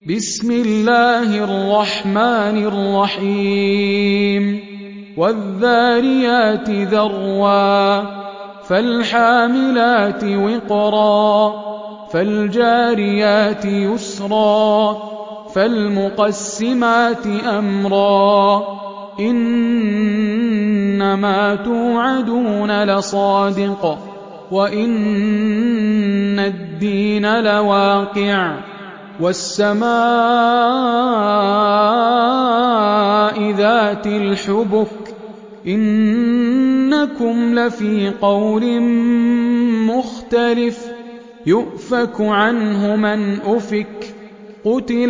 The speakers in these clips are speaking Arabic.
بسم الله الرحمن الرحيم والذاريات ذروا فالحاملات وقرا فالجاريات يسرا فالمقسمات أمرا إنما توعدون لصادق وإن الدين لواقع والسماء ذات الحبك إنكم لفي قول مختلف يؤفك عنه من أفك قتل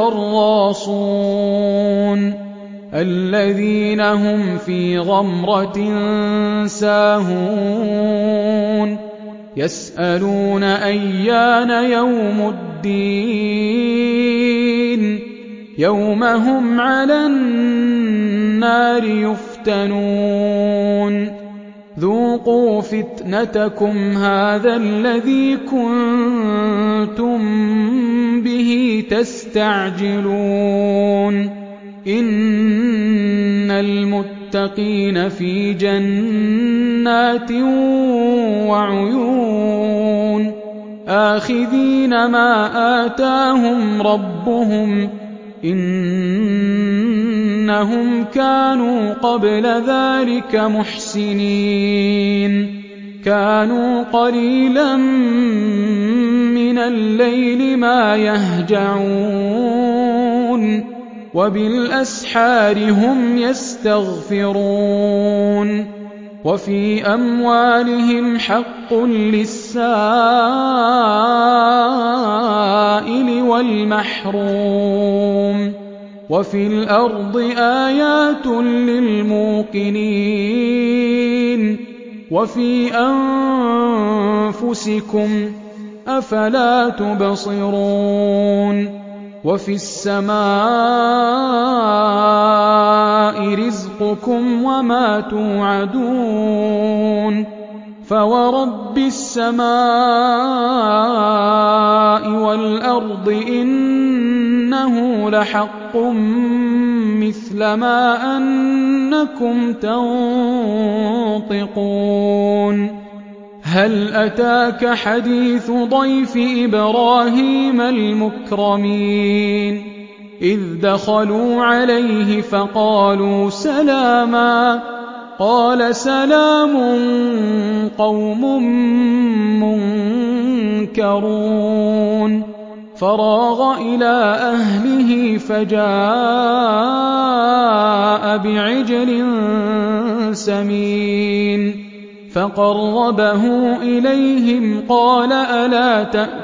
الخراصون الذين هم في غمرة ساهون يسألون أيان يوم الدين يوم هم على النار يفتنون ذوقوا فتنتكم هذا الذي كنتم به تستعجلون إن المتقين في جنات وعيون آخذين ما آتاهم ربهم إنهم كانوا قبل ذلك محسنين كانوا قليلا من الليل ما يهجعون وبالأسحار هم يستغفرون وفي أموالهم حق للسائل والمحروم وفي الأرض آيات للموقنين وفي أنفسكم أفلا تبصرون وفي السماء رزقكم وما توعدون فورب السماء والأرض إنه لحق مثل ما أنكم تنطقون هل أتاك حديث ضيف إبراهيم المكرمين إذ دخلوا عليه فقالوا سلاما قال سلام قوم منكرون فراغ إلى أهله فجاء بعجل سمين فقربه إليهم قال ألا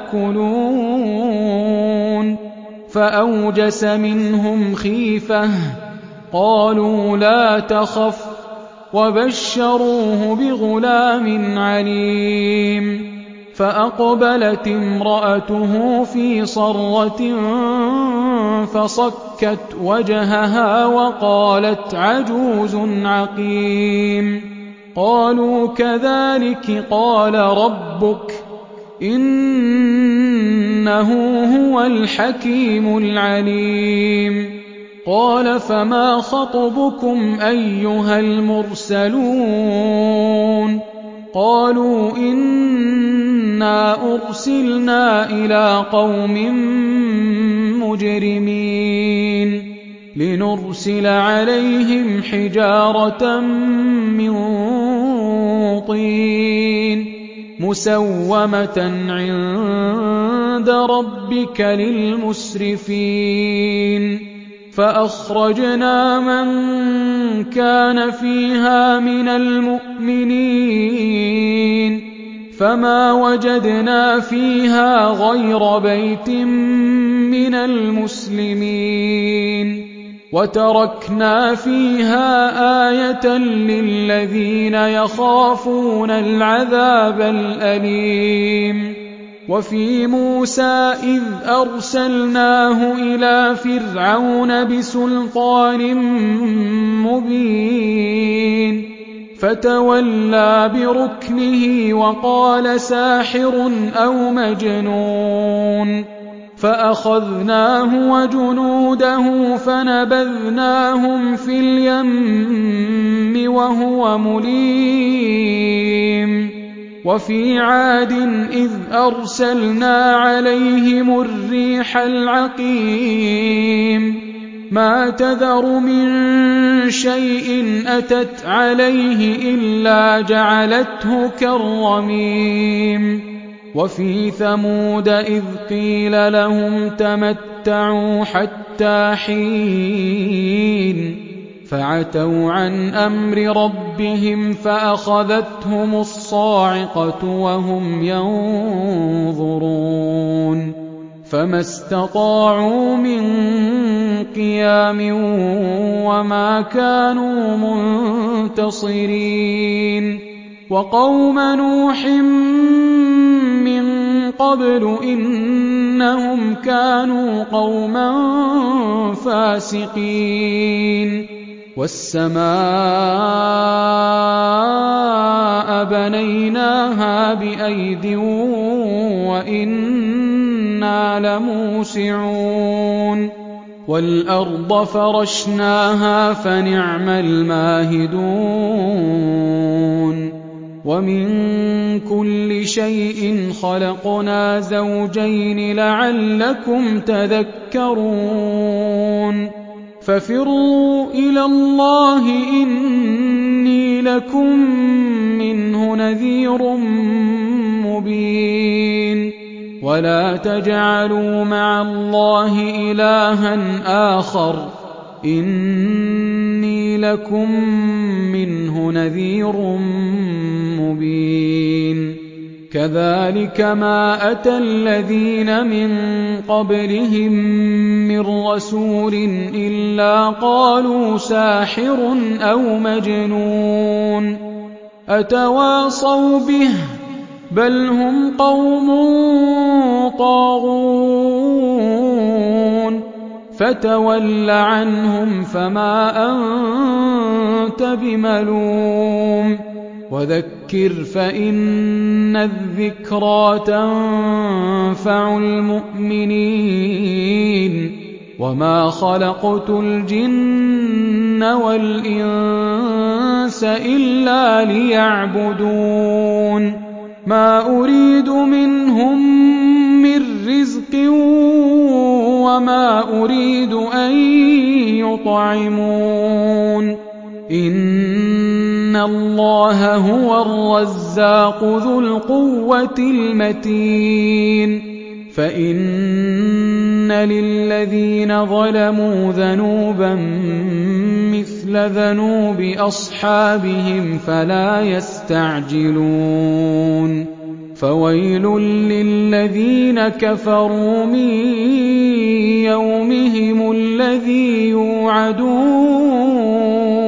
تأكلون فأوجس منهم خيفة قالوا لا تخف وبشروه بغلام عليم فأقبلت امرأته في صرة فصكت وجهها وقالت عجوز عقيم قالوا كذلك قال ربك إنه هو الحكيم العليم قال فما خطبكم أيها المرسلون قالوا إنا أرسلنا إلى قوم مجرمين لنرسل عليهم حجارة من طين مسومة عند ربك للمسرفين فأخرجنا من كان فيها من المؤمنين فما وجدنا فيها غير بيت من المسلمين وتركنا فيها آية للذين يخافون العذاب الأليم وفي موسى إذ أرسلناه إلى فرعون بسلطان مبين فتولى بركنه وقال ساحر أو مجنون فأخذناه وجنوده فنبذناهم في اليم وهو مليم وفي عاد إذ أرسلنا عليهم الريح العقيم ما تذر من شيء أتت عليه إلا جعلته كالرميم وفي ثمود إذ قيل لهم تمتعوا حتى حين فعتوا عن أمر ربهم فأخذتهم الصاعقة وهم ينظرون فما استطاعوا من قيام وما كانوا منتصرين وقوم نوح من قبل إنهم كانوا قوما فاسقين والسماء بنيناها بأيد وإنا لموسعون والأرض فرشناها فنعم الماهدون ومن كل شيء خلقنا زوجين لعلكم تذكرون ففروا إلى الله إني لكم منه نذير مبين ولا تجعلوا مع الله إلها آخر إني لكم منه نذير مبين كذلك ما أتى الذين من قبلهم من رسول إلا قالوا ساحر أو مجنون أتواصوا به بل هم قوم طاغون فتول عنهم فما أنت بملوم وذكر فإن الذكرى تنفع المؤمنين وما خلقت الجن والإنس إلا ليعبدون ما أريد منهم من رزق وما أريد أن يطعمون إن الله هو الرزاق ذو القوة المتين فإن للذين ظلموا ذنوبا مثل ذنوب أصحابهم فلا يستعجلون فويل للذين كفروا من يومهم الذي يوعدون